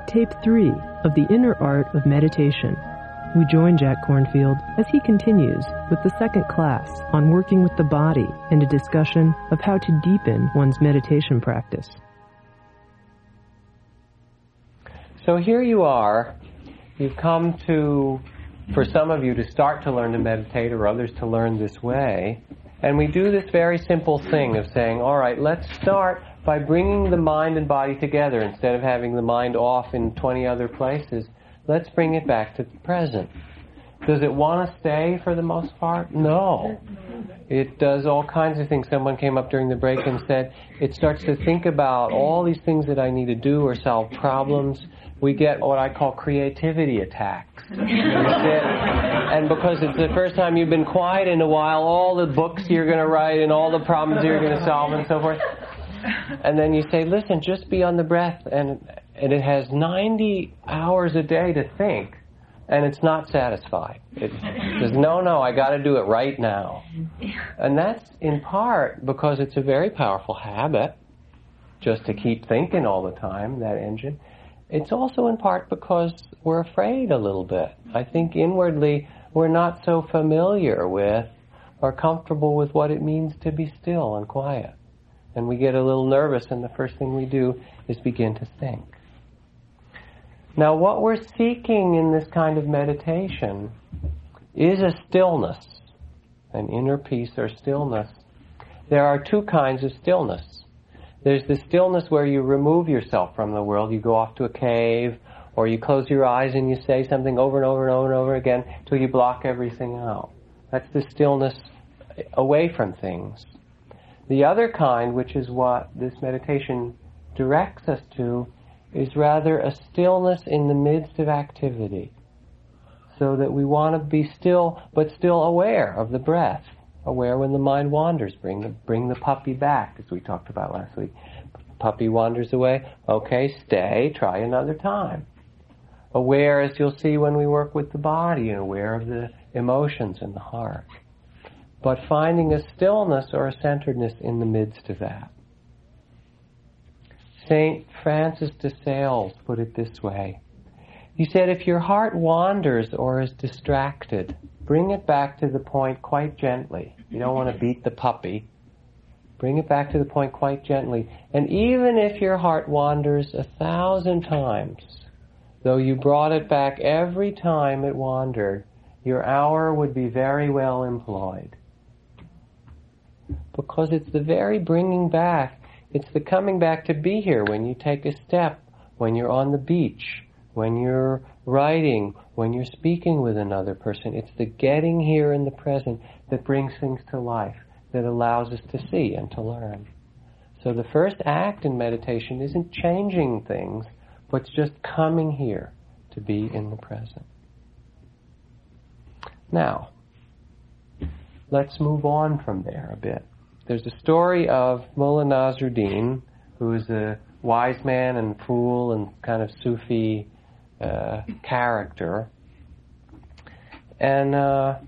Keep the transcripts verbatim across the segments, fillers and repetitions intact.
Tape three of The Inner Art of Meditation. We join Jack Kornfield as he continues with the second class on working with the body and a discussion of how to deepen one's meditation practice. So here you are. You've come to, for some of you, to start to learn to meditate, or others to learn this way. And we do this very simple thing of saying, all right, let's start by bringing the mind and body together. Instead of having the mind off in twenty other places, let's bring it back to the present. Does it want to stay for the most part? No. It does all kinds of things. Someone came up during the break and said it starts to think about all these things that I need to do or solve problems. We get what I call creativity attacks. And because it's the first time you've been quiet in a while, all the books you're going to write and all the problems you're going to solve and so forth. And then you say, listen, just be on the breath. And, and it has ninety hours a day to think. And it's not satisfied. It says, no, no, I got to do it right now. And that's in part because it's a very powerful habit just to keep thinking all the time, that engine. It's also in part because we're afraid a little bit. I think inwardly we're not so familiar with or comfortable with what it means to be still and quiet. And we get a little nervous, and the first thing we do is begin to think. Now, what we're seeking in this kind of meditation is a stillness, an inner peace or stillness. There are two kinds of stillness. There's the stillness where you remove yourself from the world. You go off to a cave, or you close your eyes and you say something over and over and over and over again till you block everything out. That's the stillness away from things. The other kind, which is what this meditation directs us to, is rather a stillness in the midst of activity. So that we want to be still, but still aware of the breath. Aware when the mind wanders. Bring the, bring the puppy back, as we talked about last week. Puppy wanders away. Okay, stay, try another time. Aware, as you'll see when we work with the body, and aware of the emotions in the heart. But finding a stillness or a centeredness in the midst of that. Saint Francis de Sales put it this way. He said, if your heart wanders or is distracted, bring it back to the point quite gently. You don't want to beat the puppy. Bring it back to the point quite gently. And even if your heart wanders a thousand times, though you brought it back every time it wandered, your hour would be very well employed. Because it's the very bringing back, it's the coming back to be here when you take a step, when you're on the beach, when you're writing, when you're speaking with another person. It's the getting here in the present that brings things to life, that allows us to see and to learn. So the first act in meditation isn't changing things, but it's just coming here to be in the present. Now, let's move on from there a bit. There's a story of Mullah Nasruddin, who is a wise man and fool and kind of Sufi uh, character. And uh,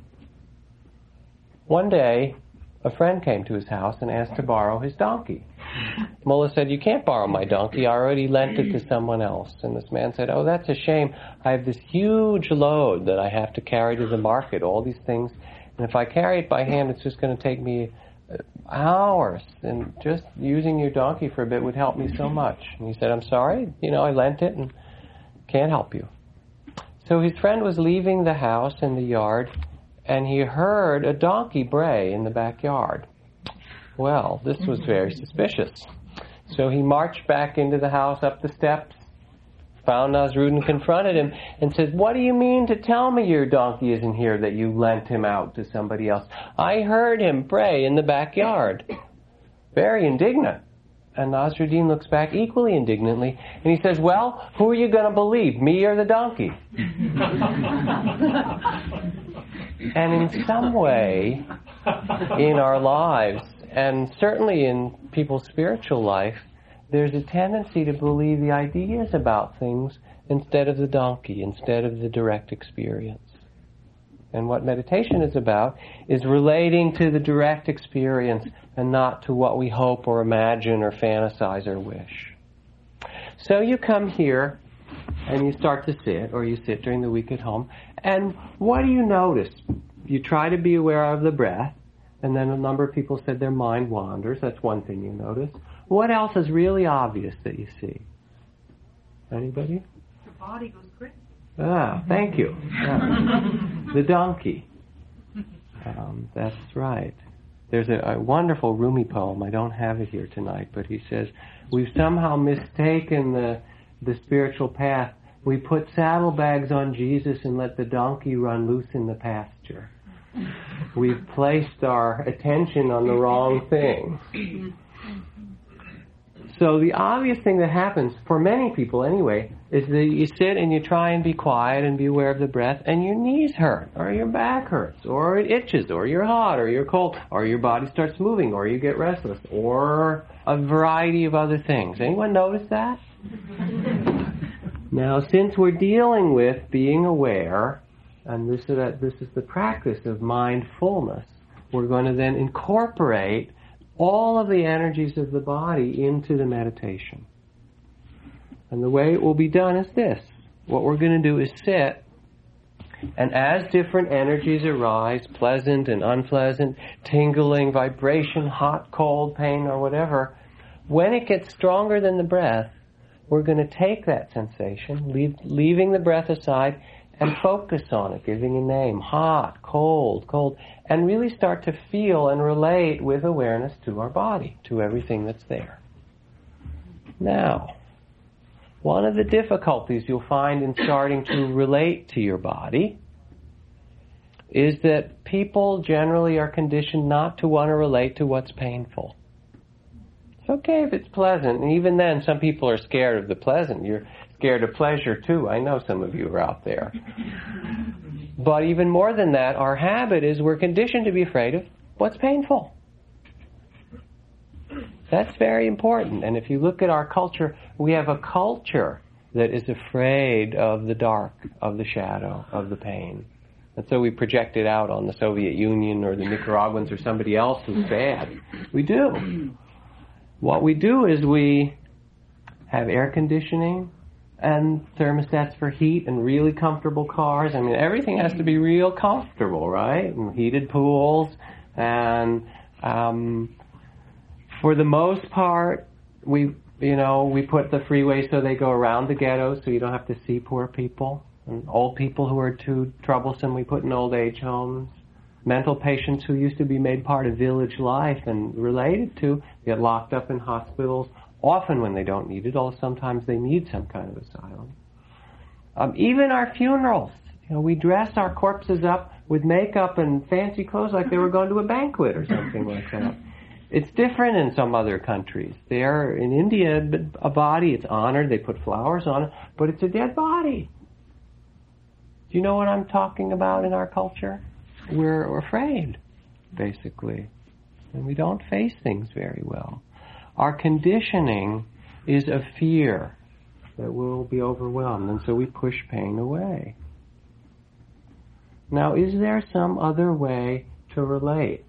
one day, a friend came to his house and asked to borrow his donkey. Mullah said, you can't borrow my donkey. I already lent it to someone else. And this man said, oh, that's a shame. I have this huge load that I have to carry to the market, all these things. And if I carry it by hand, it's just going to take me hours. And just using your donkey for a bit would help me so much. And he said, I'm sorry. You know, I lent it and can't help you. So his friend was leaving the house in the yard, and he heard a donkey bray in the backyard. Well, this was very suspicious. So he marched back into the house, up the steps, found Nasruddin, confronted him, and said, what do you mean to tell me your donkey isn't here, that you lent him out to somebody else? I heard him bray in the backyard. Very indignant. And Nasruddin looks back equally indignantly, and he says, well, who are you going to believe, me or the donkey? And in some way, in our lives, and certainly in people's spiritual life, there's a tendency to believe the ideas about things instead of the donkey, instead of the direct experience. And what meditation is about is relating to the direct experience and not to what we hope or imagine or fantasize or wish. So you come here and you start to sit, or you sit during the week at home, and what do you notice? You try to be aware of the breath, and then a number of people said their mind wanders. That's one thing you notice. What else is really obvious that you see? Anybody? The body goes crazy. Ah, thank you. Yeah. The donkey. Um, that's right. There's a, a wonderful Rumi poem. I don't have it here tonight, but he says, we've somehow mistaken the the spiritual path. We put saddlebags on Jesus and let the donkey run loose in the pasture. We've placed our attention on the wrong thing. So the obvious thing that happens, for many people anyway, is that you sit and you try and be quiet and be aware of the breath, and your knees hurt, or your back hurts, or it itches, or you're hot, or you're cold, or your body starts moving, or you get restless, or a variety of other things. Anyone notice that? Now, since we're dealing with being aware, and this is, that, this is the practice of mindfulness, we're going to then incorporate all of the energies of the body into the meditation. And the way it will be done is this. What we're going to do is sit, and as different energies arise, pleasant and unpleasant, tingling, vibration, hot, cold, pain, or whatever, when it gets stronger than the breath, we're going to take that sensation, leave, leaving the breath aside, and focus on it, giving a name, hot, cold, cold, and really start to feel and relate with awareness to our body, to everything that's there. Now, one of the difficulties you'll find in starting to relate to your body is that people generally are conditioned not to want to relate to what's painful. It's okay if it's pleasant, and even then some people are scared of the pleasant. You're scared of pleasure too. I know some of you are out there. But even more than that, our habit is we're conditioned to be afraid of what's painful. That's very important. And if you look at our culture, we have a culture that is afraid of the dark, of the shadow, of the pain. And so we project it out on the Soviet Union or the Nicaraguans or somebody else who's bad. We do. What we do is we have air conditioning and thermostats for heat and really comfortable cars. I mean, everything has to be real comfortable, right? And heated pools. And um, for the most part, we, you know, we put the freeways so they go around the ghettos so you don't have to see poor people. And old people who are too troublesome, we put in old age homes. Mental patients who used to be made part of village life and related to get locked up in hospitals, often when they don't need it, although sometimes they need some kind of asylum. Um, even our funerals, you know, we dress our corpses up with makeup and fancy clothes like they were going to a banquet or something like that. It's different in some other countries. There, in India, a body, it's honored, they put flowers on it, but it's a dead body. Do you know what I'm talking about in our culture? We're afraid, basically, and we don't face things very well. Our conditioning is a fear that we'll be overwhelmed, and so we push pain away. Now, is there some other way to relate?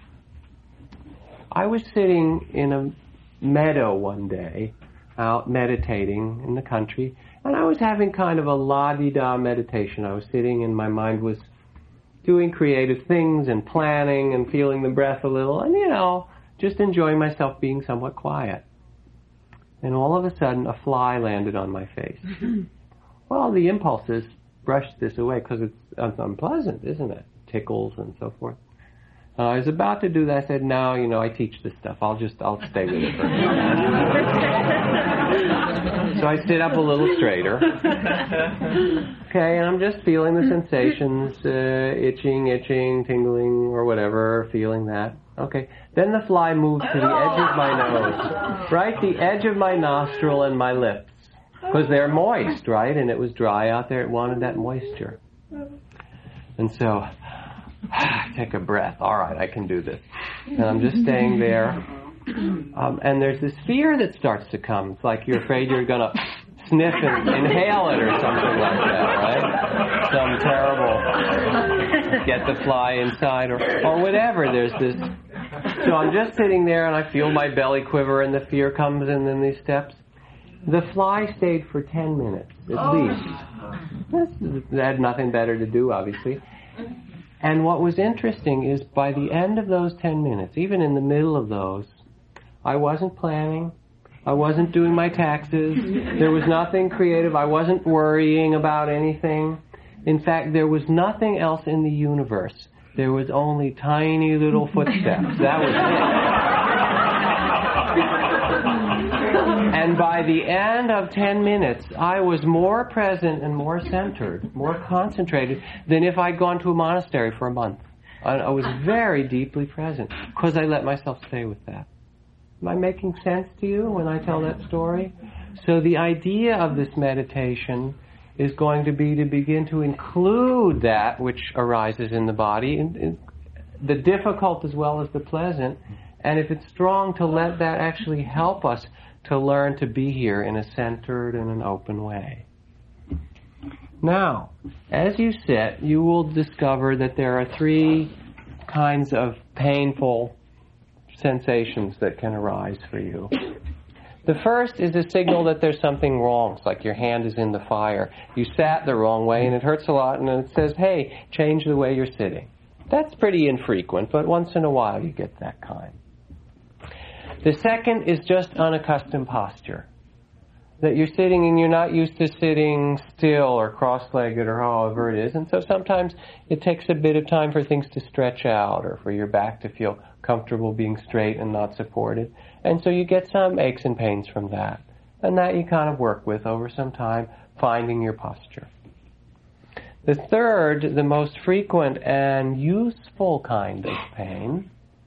I was sitting in a meadow one day, out meditating in the country, and I was having kind of a la-di-da meditation. I was sitting and my mind was doing creative things and planning and feeling the breath a little, and, you know, just enjoying myself being somewhat quiet. And all of a sudden, a fly landed on my face. Well, the impulses brushed this away because it's unpleasant, isn't it? Tickles and so forth. Uh, I was about to do that. I said, no, you know, I teach this stuff. I'll just, I'll stay with it for a minute. So I sit up a little straighter. Okay, and I'm just feeling the sensations, uh, itching, itching, tingling, or whatever, feeling that. Okay, then the fly moved to the edge of my nose, right? The edge of my nostril and my lips. Because they're moist, right? And it was dry out there. It wanted that moisture. And so, take a breath. All right, I can do this. And I'm just staying there. Um, and there's this fear that starts to come. It's like you're afraid you're going to sniff and inhale it or something like that, right? Some terrible, get the fly inside or, or whatever. There's this. So I'm just sitting there and I feel my belly quiver and the fear comes in in these steps. The fly stayed for ten minutes, at Oh. least. They had nothing better to do, obviously. And what was interesting is by the end of those ten minutes, even in the middle of those, I wasn't planning. I wasn't doing my taxes. There was nothing creative. I wasn't worrying about anything. In fact, there was nothing else in the universe. There was only tiny little footsteps. That was it. And by the end of ten minutes, I was more present and more centered, more concentrated than if I'd gone to a monastery for a month. I, I was very deeply present because I let myself stay with that. Am I making sense to you when I tell that story? So the idea of this meditation is going to be to begin to include that which arises in the body, in, in the difficult as well as the pleasant, and if it's strong, to let that actually help us to learn to be here in a centered and an open way. Now, as you sit, you will discover that there are three kinds of painful sensations that can arise for you. The first is a signal that there's something wrong. It's like your hand is in the fire. You sat the wrong way and it hurts a lot, and it says, hey, change the way you're sitting. That's pretty infrequent, but once in a while you get that kind. The second is just unaccustomed posture. That you're sitting and you're not used to sitting still or cross-legged or however it is, and so sometimes it takes a bit of time for things to stretch out or for your back to feel comfortable being straight and not supported. And so you get some aches and pains from that. And that you kind of work with over some time, finding your posture. The third, the most frequent and useful kind of pain,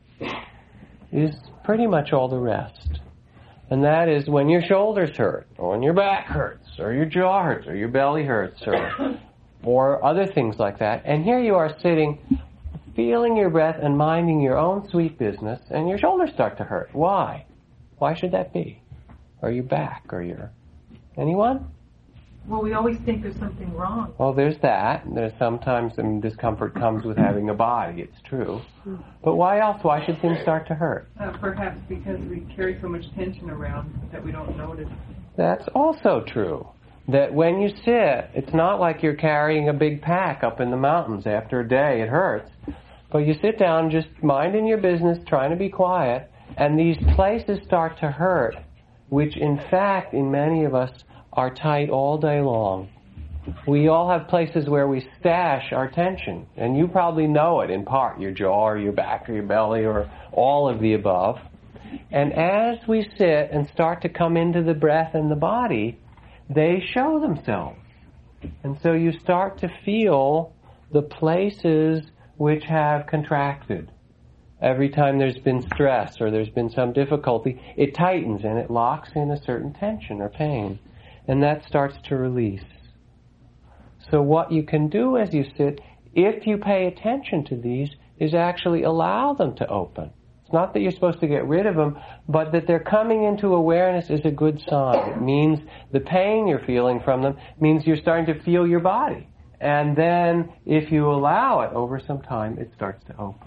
is pretty much all the rest. And that is when your shoulders hurt, or when your back hurts, or your jaw hurts, or your belly hurts, or, or other things like that. And here you are sitting, feeling your breath and minding your own sweet business, and your shoulders start to hurt. Why? Why should that be? Or your back, or your... Anyone? Well, we always think there's something wrong. Well, there's that. There's sometimes some discomfort comes with having a body, it's true. But why else? Why should things start to hurt? Uh, perhaps because we carry so much tension around that we don't notice. That's also true. That when you sit, it's not like you're carrying a big pack up in the mountains. After a day, it hurts. But you sit down just minding your business, trying to be quiet, and these places start to hurt, which in fact, in many of us, are tight all day long. We all have places where we stash our tension, and you probably know it in part, your jaw or your back or your belly or all of the above. And as we sit and start to come into the breath and the body, they show themselves. And so you start to feel the places which have contracted. Every time there's been stress or there's been some difficulty, it tightens and it locks in a certain tension or pain. And that starts to release. So what you can do as you sit, if you pay attention to these, is actually allow them to open. It's not that you're supposed to get rid of them, but that they're coming into awareness is a good sign. It means the pain you're feeling from them means you're starting to feel your body. And then, if you allow it over some time, it starts to open.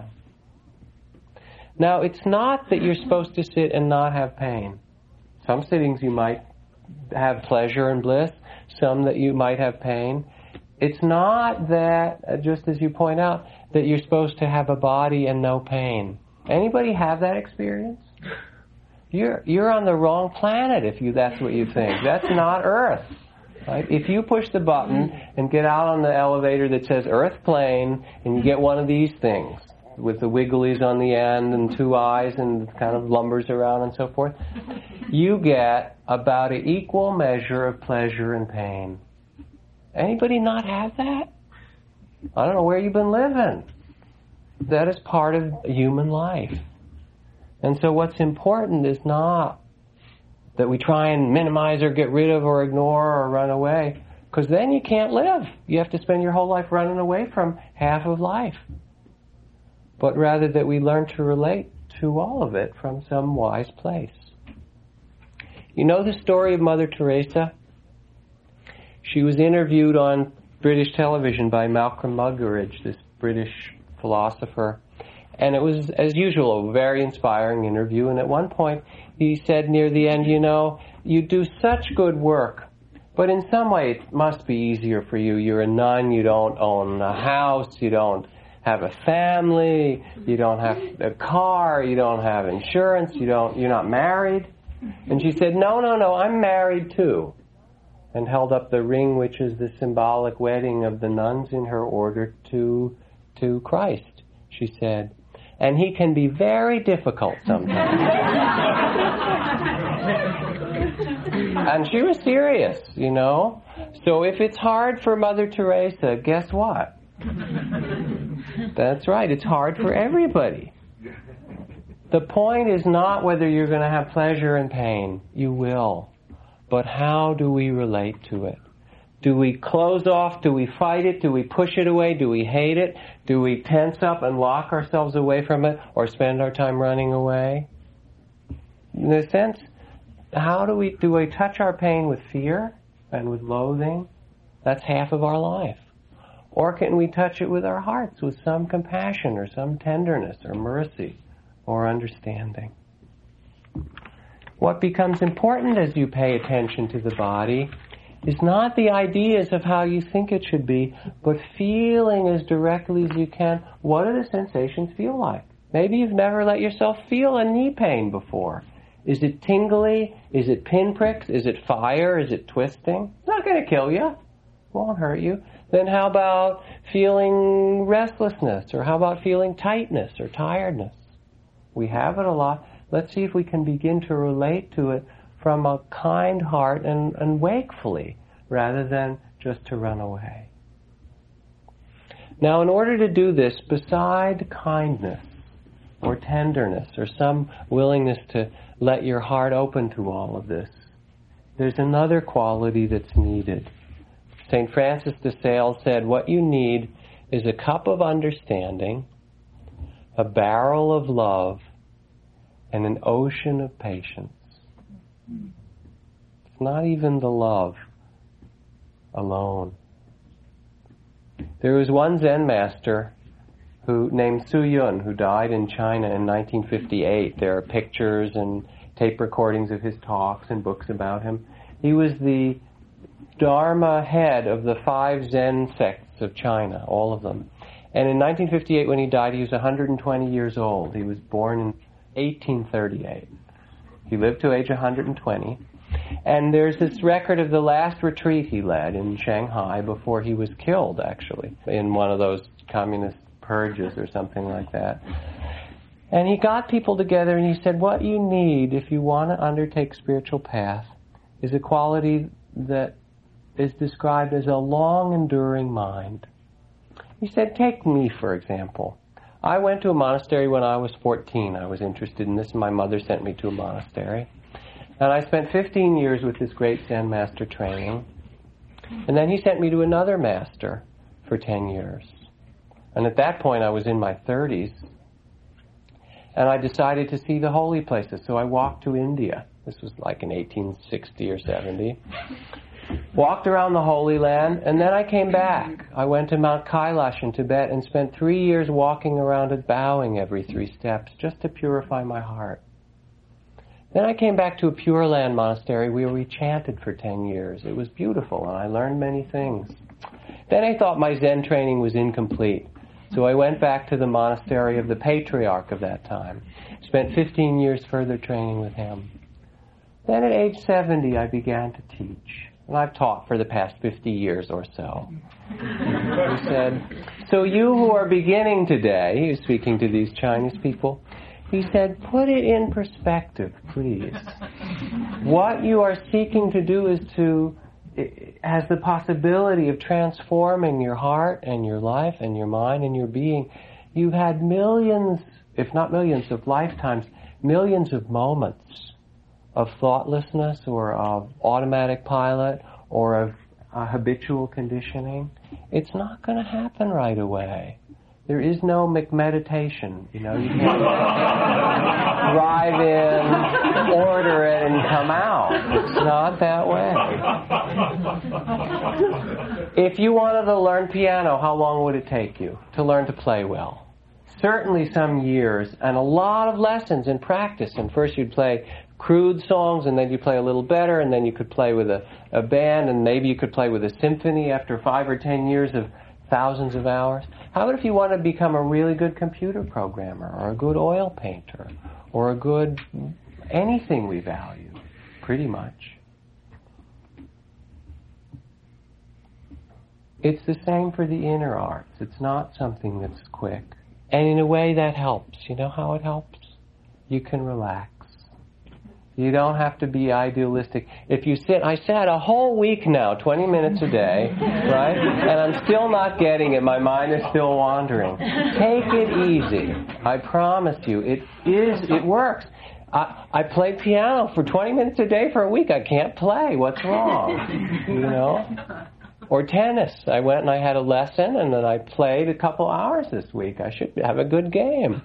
Now, it's not that you're supposed to sit and not have pain. Some sittings you might have pleasure and bliss, some that you might have pain. It's not that, just as you point out, that you're supposed to have a body and no pain. Anybody have that experience? You're you're on the wrong planet if you that's what you think. That's not Earth. Right? If you push the button and get out on the elevator that says Earth plane, and you get one of these things with the wigglies on the end and two eyes and kind of lumbers around and so forth, you get about an equal measure of pleasure and pain. Anybody not have that? I don't know where you've been living. That is part of human life. And so what's important is not that we try and minimize or get rid of or ignore or run away, because then you can't live. You have to spend your whole life running away from half of life. But rather that we learn to relate to all of it from some wise place. You know the story of Mother Teresa? She was interviewed on British television by Malcolm Muggeridge, this British philosopher. And it was, as usual, a very inspiring interview. And at one point, he said near the end, you know, you do such good work, but in some way it must be easier for you. You're a nun, you don't own a house, you don't have a family, you don't have a car, you don't have insurance, you don't, you're not married. And she said, no, no, no, I'm married too. And held up the ring, which is the symbolic wedding of the nuns in her order to, to Christ. She said, and he can be very difficult sometimes. And she was serious, you know. So if it's hard for Mother Teresa, guess what? That's right, it's hard for everybody. The point is not whether you're going to have pleasure and pain. You will. But how do we relate to it? Do we close off? Do we fight it? Do we push it away? Do we hate it? Do we tense up and lock ourselves away from it or spend our time running away? In a sense, how do we, do we touch our pain with fear and with loathing? That's half of our life. Or can we touch it with our hearts, with some compassion or some tenderness or mercy or understanding? What becomes important as you pay attention to the body is not the ideas of how you think it should be, but feeling as directly as you can, what do the sensations feel like? Maybe you've never let yourself feel a knee pain before. Is it tingly? Is it pinpricks? Is it fire? Is it twisting? It's not going to kill you. It won't hurt you. Then how about feeling restlessness? Or how about feeling tightness or tiredness? We have it a lot. Let's see if we can begin to relate to it from a kind heart and, and wakefully, rather than just to run away. Now, in order to do this, beside kindness or tenderness or some willingness to let your heart open to all of this, there's another quality that's needed. Saint Francis de Sales said, what you need is a cup of understanding, a barrel of love, and an ocean of patience. It's not even the love alone. There was one Zen master who named Su Yun, who died in China in nineteen fifty-eight. There are pictures and tape recordings of his talks and books about him. He was the Dharma head of the five Zen sects of China, all of them. And in nineteen fifty-eight, when he died, he was one hundred twenty years old. He was born in eighteen thirty-eight. He lived to age one hundred twenty. And there's this record of the last retreat he led in Shanghai before he was killed, actually, in one of those communist purges or something like that. And he got people together and he said, what you need if you want to undertake spiritual path is a quality that is described as a long enduring mind. He said, take me, for example. I went to a monastery when I was fourteen. I was interested in this, and my mother sent me to a monastery. And I spent fifteen years with this great Zen master training. And then he sent me to another master for ten years. And at that point, I was in my thirties. And I decided to see the holy places. So I walked to India. This was like in eighteen sixty or seventy. Walked around the Holy Land, and then I came back. I went to Mount Kailash in Tibet and spent three years walking around it, bowing every three steps, just to purify my heart. Then I came back to a Pure Land monastery where we chanted for ten years. It was beautiful, and I learned many things. Then I thought my Zen training was incomplete, so I went back to the monastery of the patriarch of that time. Spent fifteen years further training with him. Then at age seventy, I began to teach. And I've taught for the past fifty years or so. He said, so you who are beginning today, he was speaking to these Chinese people, he said, put it in perspective, please. What you are seeking to do is to, has the possibility of transforming your heart and your life and your mind and your being. You've had millions, if not millions of lifetimes, millions of moments of thoughtlessness or of automatic pilot or of uh, habitual conditioning. It's not going to happen right away. There is no meditation. You know, you can't drive in, order it, and come out. It's not that way. If you wanted to learn piano, how long would it take you to learn to play well? Certainly some years and a lot of lessons and practice. And first you'd play crude songs, and then you play a little better, and then you could play with a, a band, and maybe you could play with a symphony after five or ten years of thousands of hours. How about if you want to become a really good computer programmer, or a good oil painter, or a good anything we value, pretty much. It's the same for the inner arts. It's not something that's quick. And in a way that helps. You know how it helps? You can relax. You don't have to be idealistic. If you sit, I sat a whole week now, twenty minutes a day, right? And I'm still not getting it. My mind is still wandering. Take it easy. I promise you, it is, it works. I, I played piano for twenty minutes a day for a week. I can't play. What's wrong? You know? Or tennis. I went and I had a lesson, and then I played a couple hours this week. I should have a good game.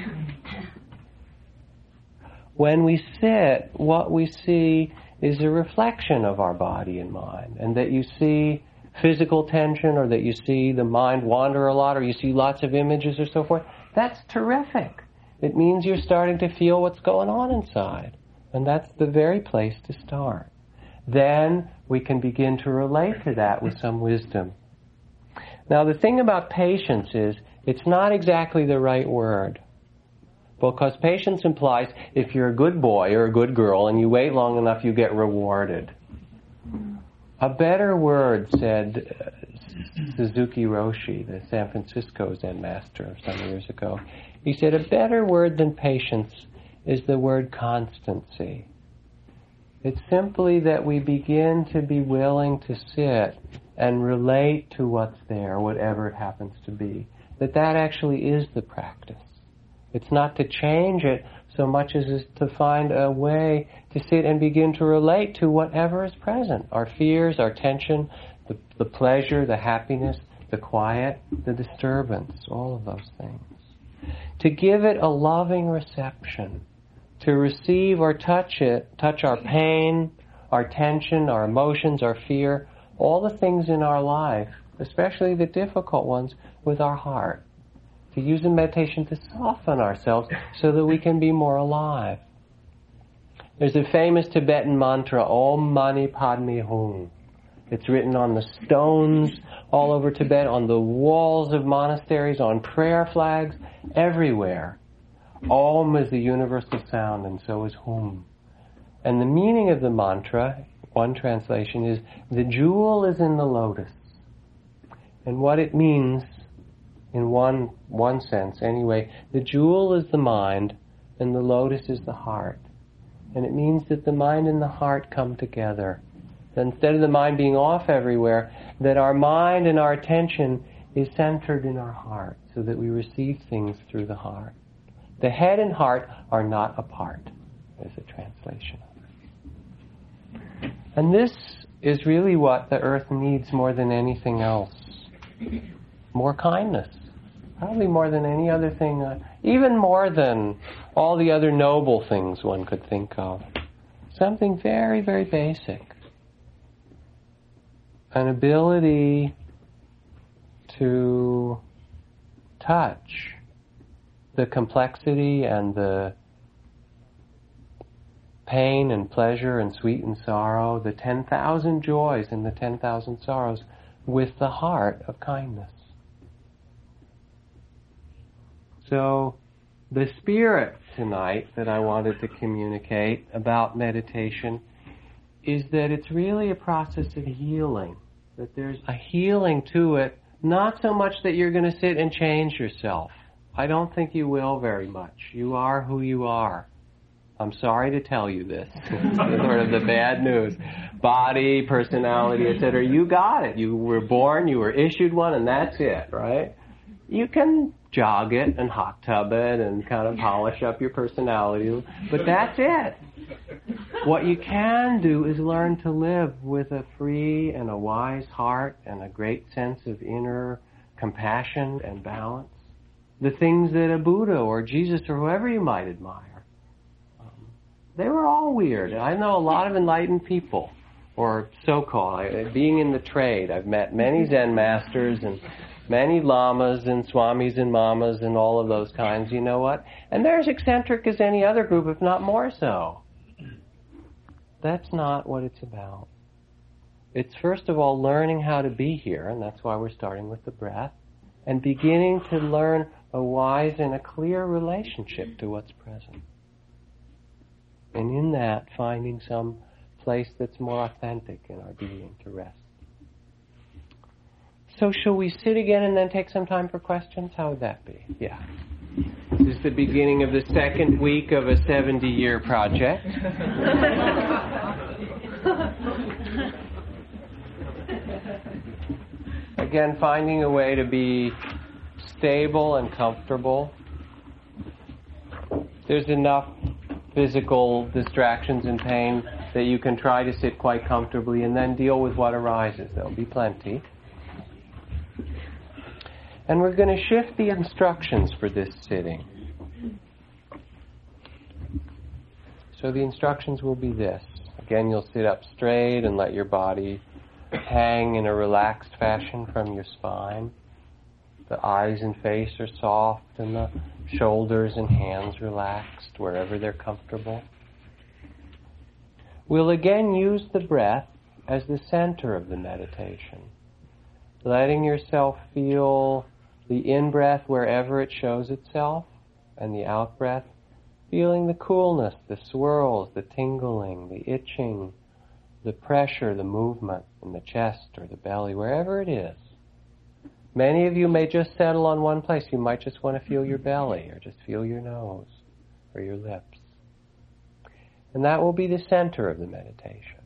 When we sit, what we see is a reflection of our body and mind. And that you see physical tension, or that you see the mind wander a lot, or you see lots of images or so forth, that's terrific. It means you're starting to feel what's going on inside. And that's the very place to start. Then we can begin to relate to that with some wisdom. Now, the thing about patience is, it's not exactly the right word. Because patience implies if you're a good boy or a good girl and you wait long enough, you get rewarded. A better word, said uh, Suzuki Roshi, the San Francisco Zen master some years ago, he said, a better word than patience is the word constancy. It's simply that we begin to be willing to sit and relate to what's there, whatever it happens to be. That that actually is the practice. It's not to change it so much as is to find a way to sit and begin to relate to whatever is present. Our fears, our tension, the, the pleasure, the happiness, the quiet, the disturbance, all of those things. To give it a loving reception. To receive or touch it, touch our pain, our tension, our emotions, our fear, all the things in our life, especially the difficult ones, with our heart. To use in meditation to soften ourselves so that we can be more alive. There's a famous Tibetan mantra, Om Mani Padme Hum. It's written on the stones all over Tibet, on the walls of monasteries, on prayer flags, everywhere. Om is the universal sound, and so is Hum. And the meaning of the mantra, one translation, is the jewel is in the lotus. And what it means, in one one sense anyway, the jewel is the mind, and the lotus is the heart. And it means that the mind and the heart come together. That instead of the mind being off everywhere, that our mind and our attention is centered in our heart, so that we receive things through the heart. The head and heart are not apart, is a translation of it. And this is really what the earth needs more than anything else. More kindness. Probably more than any other thing, uh, even more than all the other noble things one could think of. Something very, very basic. An ability to touch the complexity and the pain and pleasure and sweet and sorrow, the ten thousand joys and the ten thousand sorrows, with the heart of kindness. So, the spirit tonight that I wanted to communicate about meditation is that it's really a process of healing. That there's a healing to it, not so much that you're going to sit and change yourself. I don't think you will very much. You are who you are. I'm sorry to tell you this. It's sort of the bad news. Body, personality, et cetera. You got it. You were born, you were issued one, and that's it, right? You can jog it and hot tub it and kind of polish up your personality, but that's it. What you can do is learn to live with a free and a wise heart and a great sense of inner compassion and balance. The things that a Buddha or Jesus or whoever you might admire, um, they were all weird. I know a lot of enlightened people, or so-called. I, being in the trade, I've met many Zen masters and many lamas and swamis and mamas and all of those kinds, you know what? And they're as eccentric as any other group, if not more so. That's not what it's about. It's first of all learning how to be here, and that's why we're starting with the breath, and beginning to learn a wise and a clear relationship to what's present. And in that, finding some place that's more authentic in our being to rest. So shall we sit again and then take some time for questions? How would that be? Yeah. This is the beginning of the second week of a seventy-year project. Again, finding a way to be stable and comfortable. There's enough physical distractions and pain that you can try to sit quite comfortably and then deal with what arises. There'll be plenty. And we're going to shift the instructions for this sitting. So the instructions will be this. Again, you'll sit up straight and let your body hang in a relaxed fashion from your spine. The eyes and face are soft and the shoulders and hands relaxed wherever they're comfortable. We'll again use the breath as the center of the meditation. Letting yourself feel the in-breath wherever it shows itself, and the out-breath feeling the coolness, the swirls, the tingling, the itching, the pressure, the movement in the chest or the belly, wherever it is. Many of you may just settle on one place. You might just want to feel your belly or just feel your nose or your lips. And that will be the center of the meditation.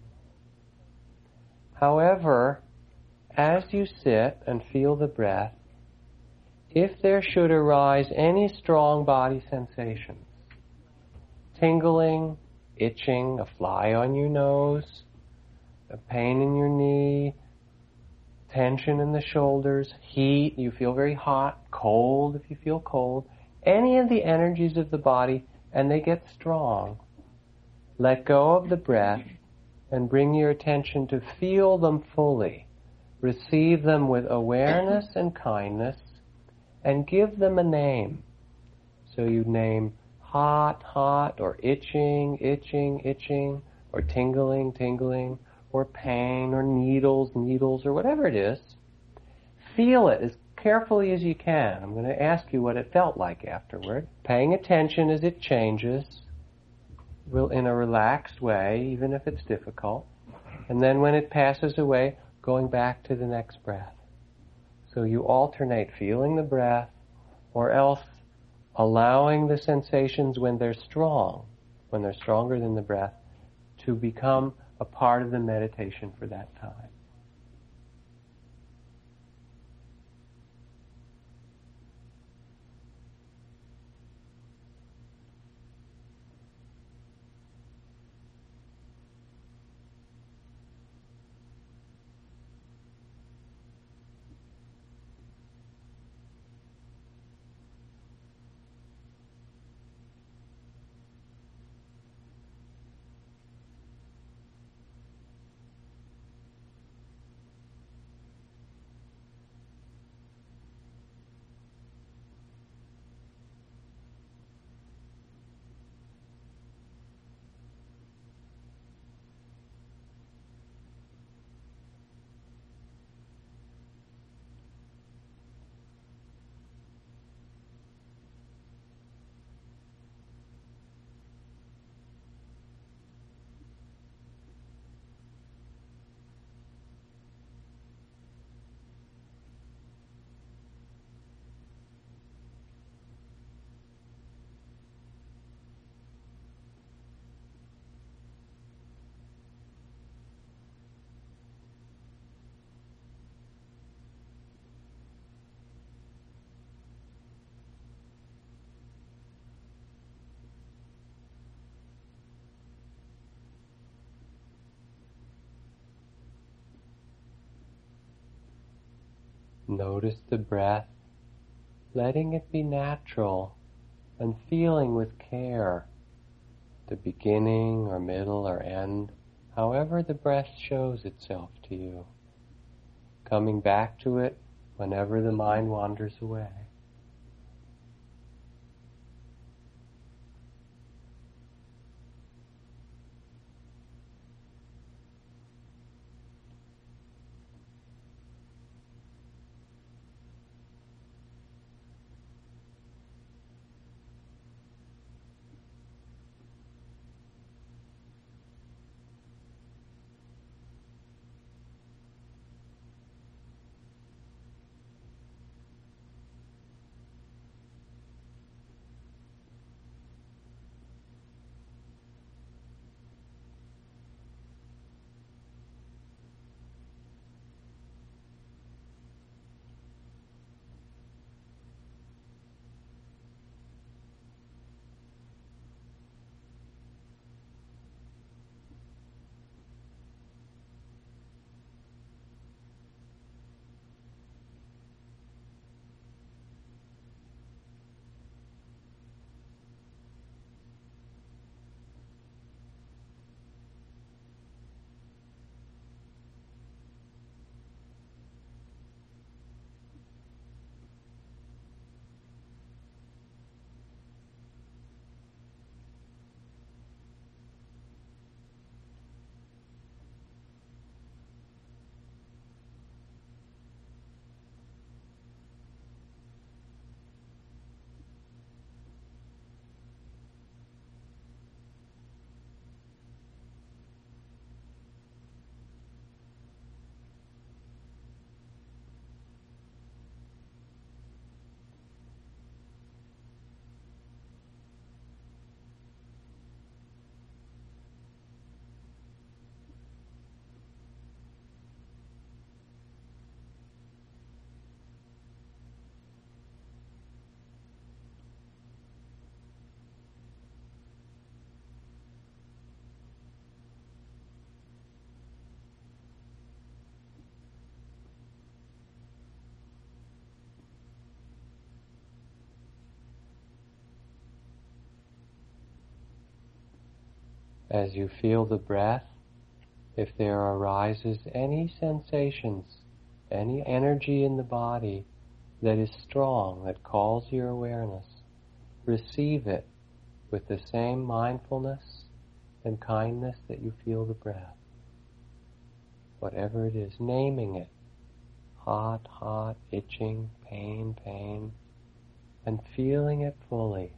However, as you sit and feel the breath, if there should arise any strong body sensations, tingling, itching, a fly on your nose, a pain in your knee, tension in the shoulders, heat, you feel very hot, cold if you feel cold, any of the energies of the body, and they get strong, let go of the breath and bring your attention to feel them fully. Receive them with awareness and kindness and give them a name. So you name hot, hot, or itching, itching, itching, or tingling, tingling, or pain, or needles, needles, or whatever it is. Feel it as carefully as you can. I'm going to ask you what it felt like afterward. Paying attention as it changes in a relaxed way, even if it's difficult. And then when it passes away, going back to the next breath. So you alternate feeling the breath, or else allowing the sensations when they're strong, when they're stronger than the breath, to become a part of the meditation for that time. Notice the breath, letting it be natural and feeling with care the beginning or middle or end, however the breath shows itself to you. Coming back to it whenever the mind wanders away. As you feel the breath, if there arises any sensations, any energy in the body that is strong, that calls your awareness, receive it with the same mindfulness and kindness that you feel the breath. Whatever it is, naming it. Hot, hot, itching, pain, pain, and feeling it fully.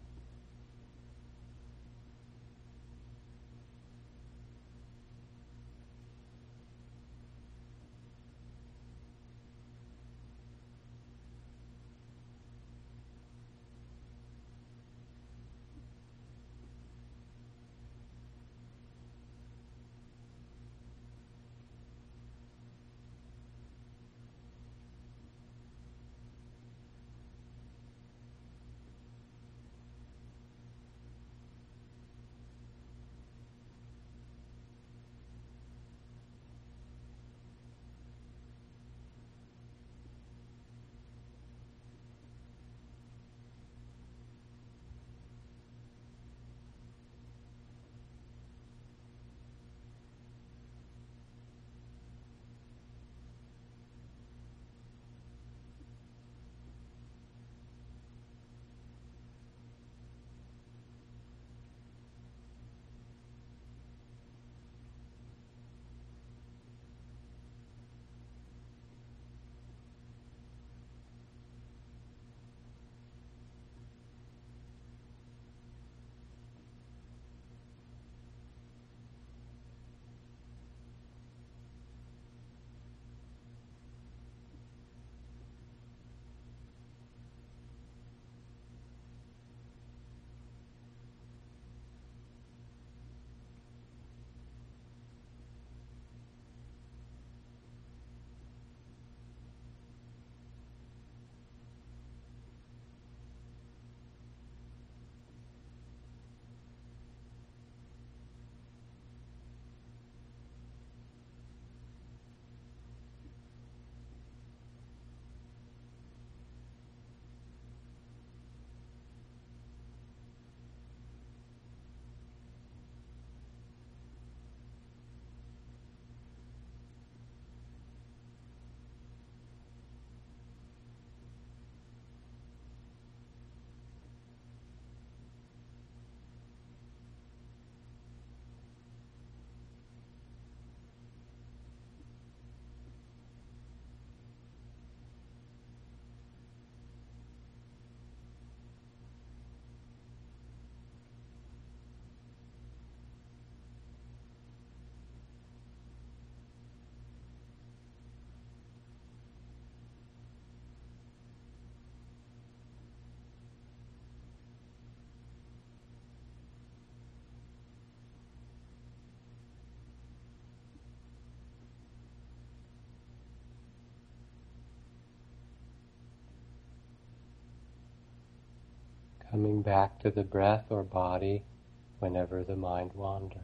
Coming back to the breath or body whenever the mind wanders.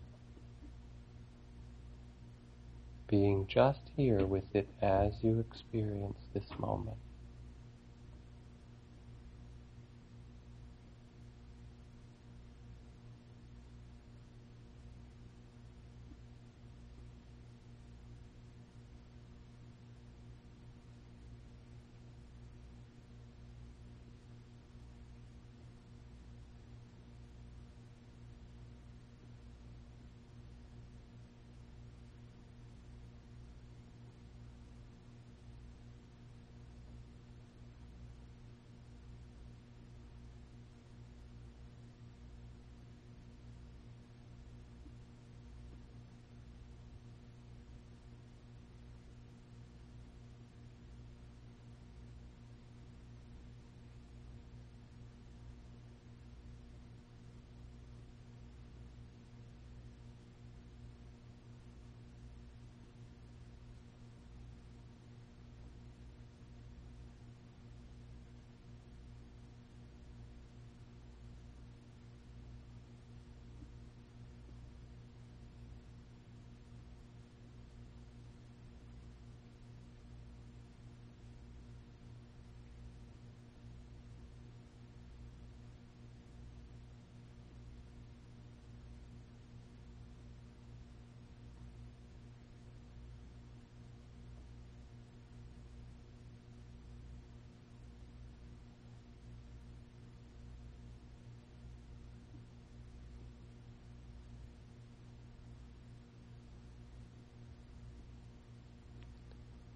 Being just here with it as you experience this moment.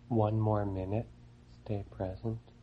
One more minute. Stay present.